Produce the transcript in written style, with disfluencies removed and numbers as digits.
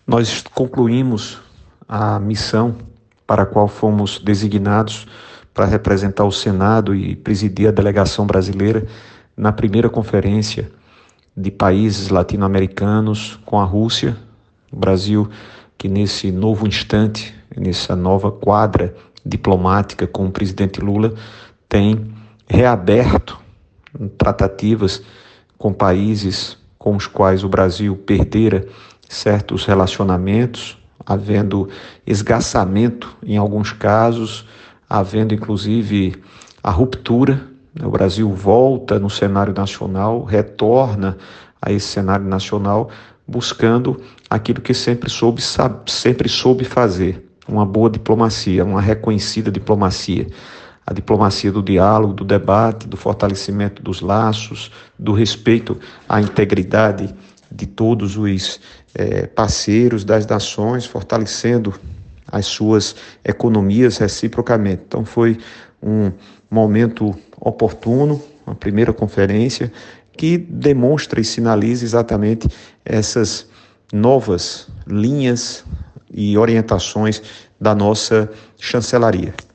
Nós concluímos a missão para a qual fomos designados para representar o Senado e presidir a delegação brasileira na primeira conferência de países latino-americanos com a Rússia. O Brasil, que nesse novo instante, nessa nova quadra diplomática com o presidente Lula, tem reaberto tratativas com países com os quais o Brasil perdera certos relacionamentos, havendo esgarçamento em alguns casos, havendo inclusive a ruptura. O Brasil volta no cenário nacional, retorna a esse cenário nacional, buscando aquilo que sempre soube fazer, uma boa diplomacia, uma reconhecida diplomacia. A diplomacia do diálogo, do debate, do fortalecimento dos laços, do respeito à integridade de todos os parceiros das nações, fortalecendo as suas economias reciprocamente. Então foi um momento oportuno, uma primeira conferência, que demonstra e sinaliza exatamente essas novas linhas e orientações da nossa chancelaria.